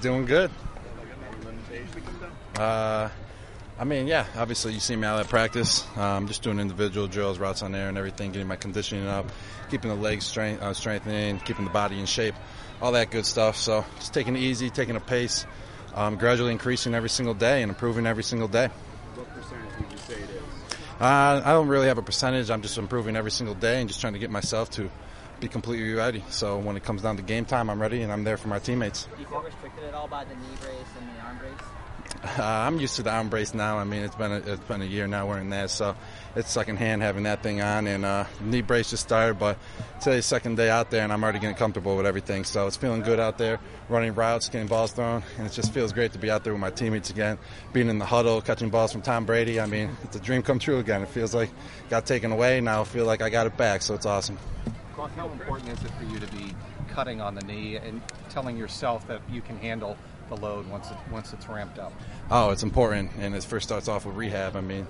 doing good. Yeah, obviously you see me out at practice. Just doing individual drills, routes on air and everything, getting my conditioning up, keeping the legs strengthening, keeping the body in shape, all that good stuff. So just taking it easy, taking a pace, gradually increasing every single day and improving every single day. What percentage would you say it is? I don't really have a percentage. I'm just improving every single day and just trying to get myself to be completely ready. So when it comes down to game time, I'm ready and I'm there for my teammates. Do you feel restricted at all by the knee brace and the arm brace? I'm used to the arm brace now. I mean, it's been a year now wearing that, so it's secondhand having that thing on. And knee brace just started, but today's second day out there, and I'm already getting comfortable with everything. So it's feeling good out there, running routes, getting balls thrown, and it just feels great to be out there with my teammates again, being in the huddle, catching balls from Tom Brady. I mean, it's a dream come true again. It feels like it got taken away. Now I feel like I got it back, so it's awesome. How important is it for you to be cutting on the knee and telling yourself that you can handle the load once it's ramped up? Oh, it's important, and it first starts off with rehab. I mean,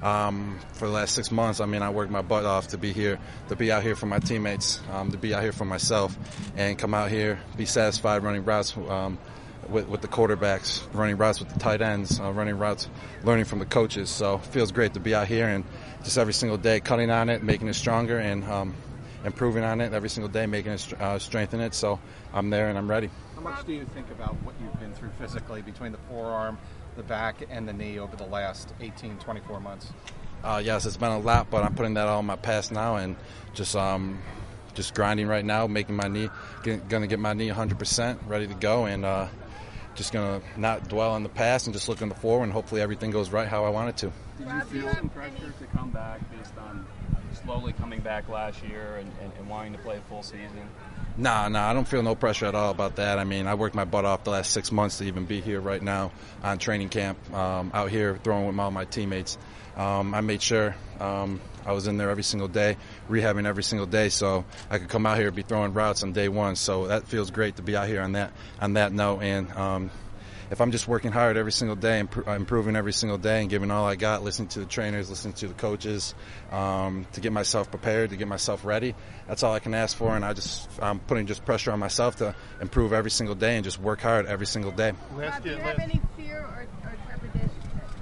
for the last 6 months, I worked my butt off to be here, to be out here for my teammates, to be out here for myself, and come out here, be satisfied running routes with the quarterbacks, running routes with the tight ends, running routes, learning from the coaches. So it feels great to be out here and just every single day cutting on it, making it stronger, and improving on it every single day, making it strengthen it. So I'm there and I'm ready. How much do you think about what you've been through physically between the forearm, the back, and the knee over the last 18, 24 months? Yes, it's been a lot, but I'm putting that all in my past now and just grinding right now, making my knee, going to get my knee 100% ready to go, and just going to not dwell on the past and just look in the forward, and hopefully everything goes right how I want it to. Did you feel some pressure to come back based on slowly coming back last year and wanting to play a full season? No, I don't feel no pressure at all about that. I mean, I worked my butt off the last 6 months to even be here right now on training camp, out here throwing with all my teammates. I made sure I was in there every single day, rehabbing every single day, so I could come out here and be throwing routes on day one. So that feels great to be out here on that note. And if I'm just working hard every single day, improving every single day, and giving all I got, listening to the trainers, listening to the coaches, to get myself prepared, to get myself ready, that's all I can ask for. And I'm putting just pressure on myself to improve every single day and just work hard every single day. Rob, do you have any fear or trepidation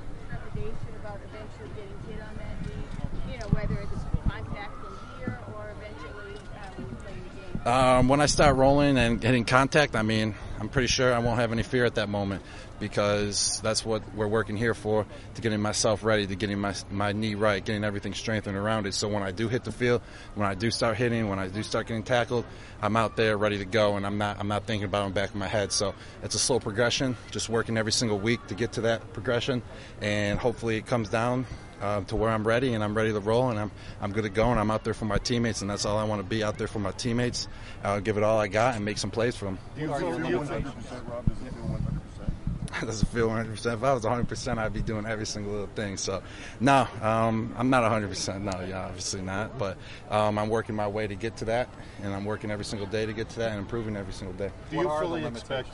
about eventually getting hit on that knee? You know, whether it's contact from here or eventually when you play the game? When I start rolling and hitting contact, I'm pretty sure I won't have any fear at that moment, because that's what we're working here for, to getting myself ready, to getting my knee right, getting everything strengthened around it. So when I do hit the field, when I do start hitting, when I do start getting tackled, I'm out there ready to go, and I'm not thinking about it in the back of my head. So it's a slow progression, just working every single week to get to that progression, and hopefully it comes down to where I'm ready, and I'm ready to roll, and I'm good to go, and I'm out there for my teammates, and that's all I want to be, out there for my teammates. Give it all I got and make some plays for them. Do you feel 100%, Rob? Does it feel 100%? Doesn't feel 100%. If I was 100%, I'd be doing every single little thing. So, no, I'm not 100%. No, yeah, obviously not. But I'm working my way to get to that, and I'm working every single day to get to that, and improving every single day. Do you fully expect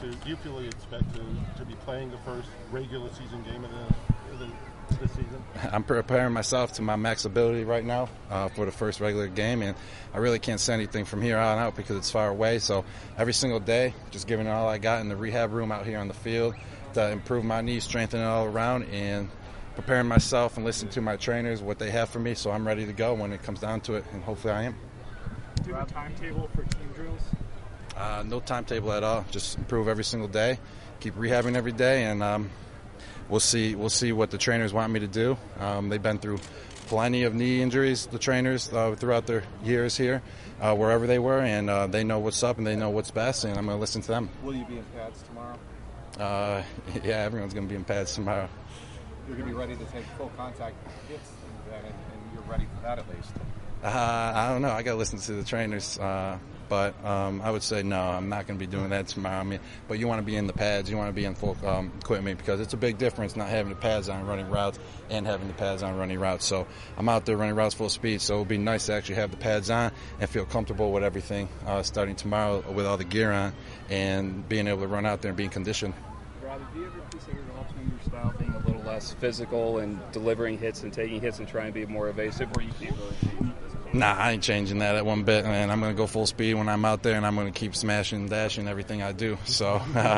to be playing the first regular season game of this season? I'm preparing myself to my max ability right now for the first regular game, and I really can't say anything from here on out because it's far away. So every single day, just giving it all I got in the rehab room out here on the field to improve my knees, strengthen it all around, and preparing myself and listening to my trainers, what they have for me, so I'm ready to go when it comes down to it, and hopefully I am. Do you have a timetable for team drills? No timetable at all. Just improve every single day, keep rehabbing every day, and we'll see what the trainers want me to do. They've been through plenty of knee injuries, the trainers, throughout their years here, wherever they were, and they know what's up and they know what's best, and I'm going to listen to them. Will you be in pads tomorrow? Yeah, everyone's going to be in pads tomorrow. You're going to be ready to take full contact hits, and you're ready for that at least. I don't know. I got to listen to the trainers. But I would say no, I'm not going to be doing that tomorrow. But you want to be in the pads, you want to be in full equipment, because it's a big difference not having the pads on running routes and having the pads on running routes. So I'm out there running routes full speed, so it would be nice to actually have the pads on and feel comfortable with everything starting tomorrow with all the gear on and being able to run out there and being conditioned. Rob, have you ever considered altering your style, being a little less physical and delivering hits and taking hits and trying to be more evasive, where you can't really change at this point? Nah, I ain't changing that at one bit, man. I'm going to go full speed when I'm out there, and I'm going to keep smashing and dashing everything I do. So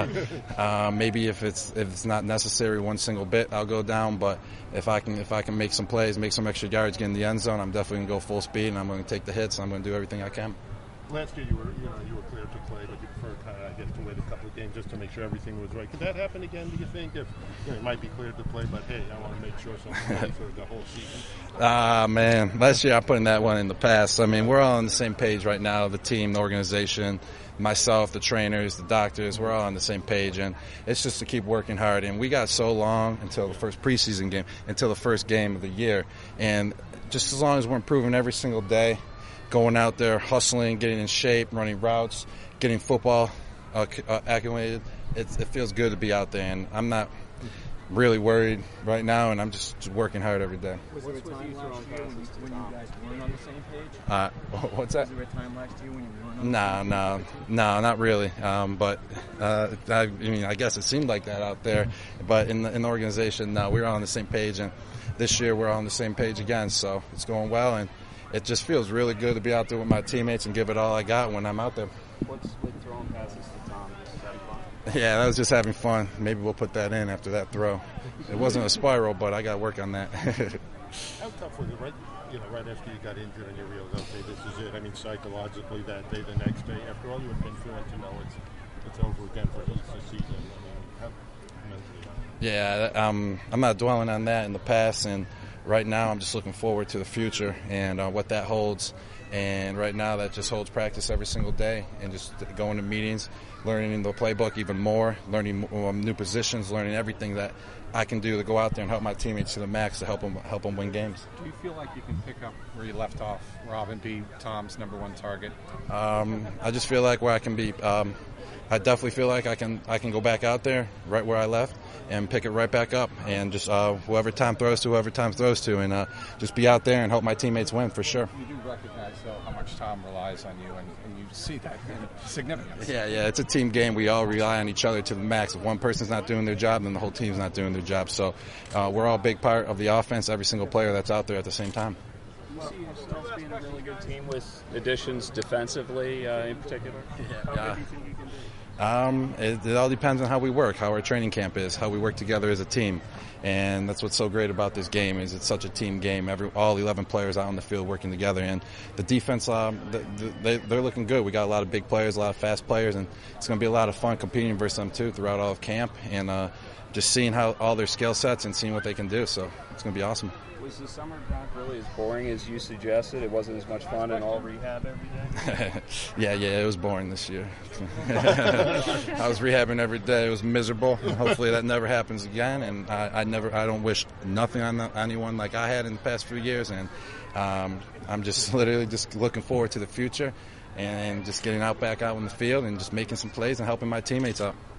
maybe if it's not necessary one single bit, I'll go down. But if I can make some plays, make some extra yards, get in the end zone, I'm definitely going to go full speed, and I'm going to take the hits, and I'm going to do everything I can. Last year you were cleared to play, but you preferred kind of, I guess, to wait a couple of games just to make sure everything was right. Could that happen again, do you think? If you might be cleared to play, but hey, I want to make sure something's ready for the whole season. Man, last year I put in that one in the past. I mean, we're all on the same page right now, the team, the organization, myself, the trainers, the doctors, we're all on the same page, and it's just to keep working hard. And we got so long until the first preseason game, until the first game of the year, and just as long as we're improving every single day, going out there, hustling, getting in shape, running routes, getting football acclimated, it feels good to be out there, and I'm not really worried right now, and I'm just working hard every day. Was there a time last year when you guys weren't on the same page? What's that? Was there a time last year when you weren't on the same page? No, not really. But I mean, I guess it seemed like that out there. But in the organization, no, we were all on the same page, and this year we're on the same page again. So it's going well, and it just feels really good to be out there with my teammates and give it all I got when I'm out there. What's with throwing passes to Tom? Is that fun? Yeah, that was just having fun. Maybe we'll put that in after that throw. It wasn't a spiral, but I got to work on that. How tough was it, right after you got injured and you realized, okay, this is it? I mean, psychologically, that day, the next day, after all you had been through, and to know it's over again for the season. I mean, how mentally? Yeah, I'm not dwelling on that in the past, and right now I'm just looking forward to the future and what that holds. And right now that just holds practice every single day and just going to meetings, learning the playbook even more, learning new positions, learning everything that I can do to go out there and help my teammates to the max to help them win games. Do you feel like you can pick up where you left off, Rob, and be Tom's number one target? I just feel like where I can be. I definitely feel like I can go back out there right where I left and pick it right back up, and just whoever time throws to, and just be out there and help my teammates win for sure. You do recognize, though, how much Tom relies on you, and you see that in significance. Yeah, it's a team game. We all rely on each other to the max. If one person's not doing their job, then the whole team's not doing their job. So we're all a big part of the offense, every single player that's out there at the same time. You see yourselves being a really good team with additions defensively in particular? How good do you think you can be? It all depends on how we work, how our training camp is, how we work together as a team. And that's what's so great about this game is it's such a team game. All 11 players out on the field working together. And the defense, they're looking good. We got a lot of big players, a lot of fast players, and it's going to be a lot of fun competing versus them, too, throughout all of camp. And just seeing how all their skill sets and seeing what they can do. So it's going to be awesome. Was the summer not really as boring as you suggested? It wasn't as much fun and all rehab every day? Yeah, it was boring this year. I was rehabbing every day. It was miserable. Hopefully that never happens again. And I don't wish nothing on anyone like I had in the past few years. And I'm just literally just looking forward to the future and just getting back out in the field and just making some plays and helping my teammates out.